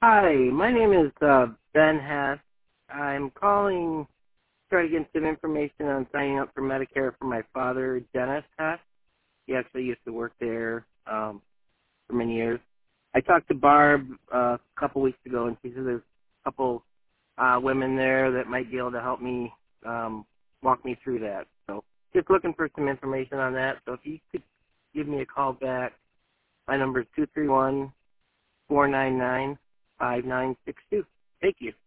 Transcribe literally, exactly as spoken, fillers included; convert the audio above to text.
Hi, my name is uh, Ben Hess. I'm calling to try to get some information on signing up for Medicare for my father, Dennis Hess. He actually used to work there um, for many years. I talked to Barb uh, a couple weeks ago, and she said there's a couple uh, women there that might be able to help me um, walk me through that. So just looking for some information on that. So if you could give me a call back, my number is two three one, four nine nine, five nine six two. Thank you.